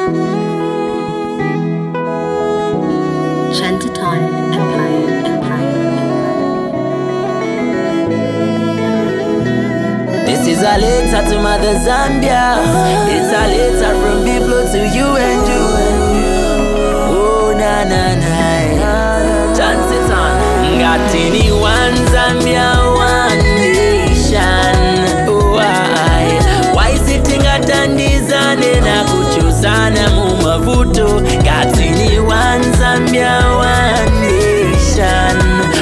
Shantytown Empire. This is a letter to Mother Zambia. It's a letter from Biflo to you and you. Oh na na na. Shantytown. Ngatini one Zambia, one nation. Why sitting atandizane na kuchuzana mu mavuto. Ngatini one Zambia, one nation.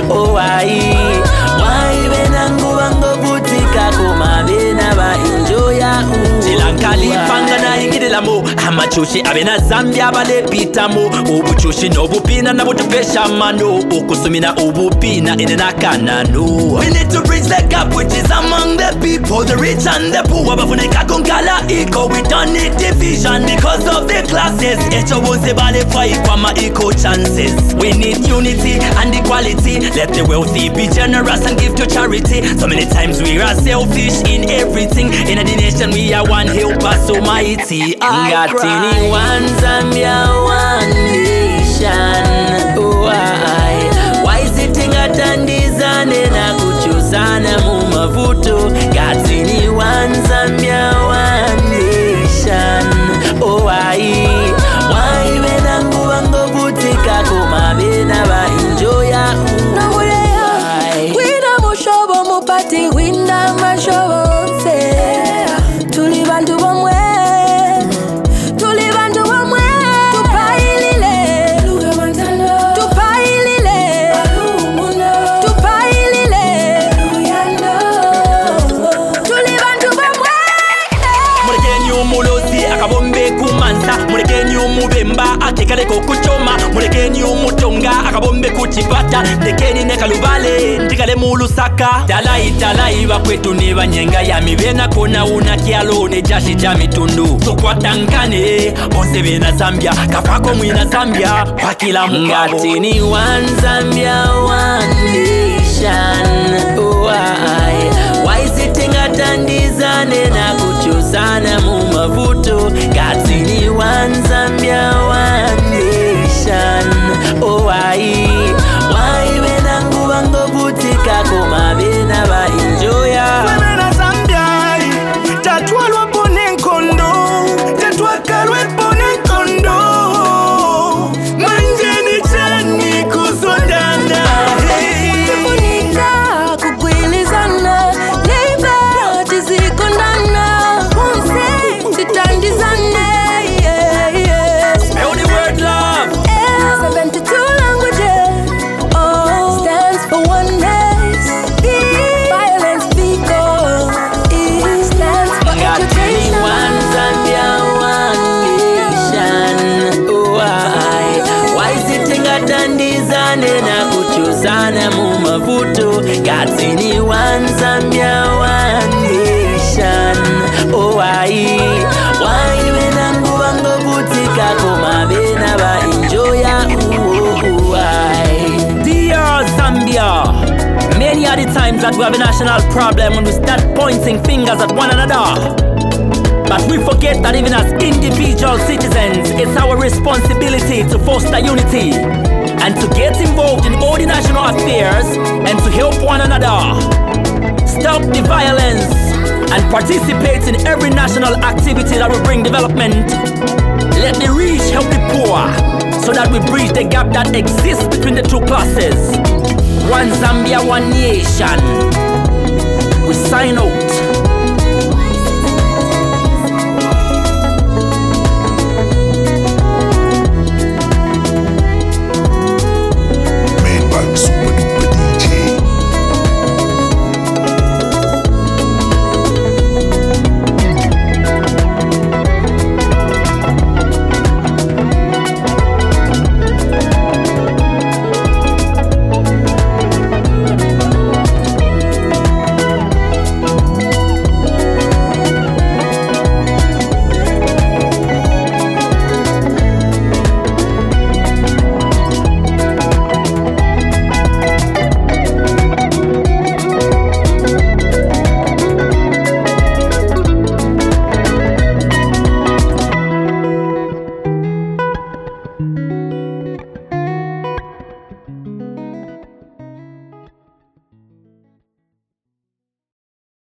Why benangu wango butika kuma bena ba enjoya Chilankali panga na ingidela mo amachushi abena Zambia bale pitamo ubuchushi nobupina na butupesha mano ukusumina ubupina inenakana no. We need to bridge the gap which is among the people, the rich and the poor. Bafuneka konkala iko, we don't need division because of the classes. Echo wonse bale fight kwa ma equal chances. We need unity and equality. Let the wealthy be generous and give to charity. So many times we are selfish in everything. In a nation we are one, help us almighty. Ngatini one Zambia, one nation. Why sitting atandizane na kuchuzana mu mavuto. Ngatini one Zambia, one nation. Why benangu wango butika kuma bena ba enjoya Wina mushobo mupati wina mashobo se Tuli bantu bamwe Tupailile Tuli bantu bamwe Murekenyi umulozi akabombe kumansa. Murekenyi umubemba akekaleko kuchoma. Murekenyi umutonga akabombe kuchipata. Ndekeni nekalubale ndikale mulusaka. Talai bakwetu ne banyenga ya mibena kona una kialo ne jashi cha mitundu. Tukwatangane bonse bena Zambia kapako mwina Zambia wakila mukabo. Ngatini one Zambia, one nation. Why sitting atandizane na kuchuzana mu mavuto. Ngatini one Zambia, one nation. Why benangu wango butika kuma bena ba enjoya. Bena Zambia, tatwalwa pone nkondo, tatwakalwe pone nkondo. Manjeni chani kuzondana. Kufunika, kugwilizana, neighbor, tizikondana, unse, titandizane, Spell the word love. 72 languages, stands for oneness. Violence vehicle, stands for Ngatini education. one Zambia, one nation. Why sitting atandizane na kuchuzana mu mavuto. Ngatini one Zambia, one nation. Why benangu wango butika kuma bena ba enjoya. Dear Zambia, many are the times that we have a national problem when we start pointing fingers at one another. But we forget that even as individual citizens, it's our responsibility to foster unity and to get involved in all the national affairs and to help one another. Stop the violence and participate in every national activity that will bring development. Let the rich help the poor so that we bridge the gap that exists between the two classes. One Zambia, one nation. We sign out.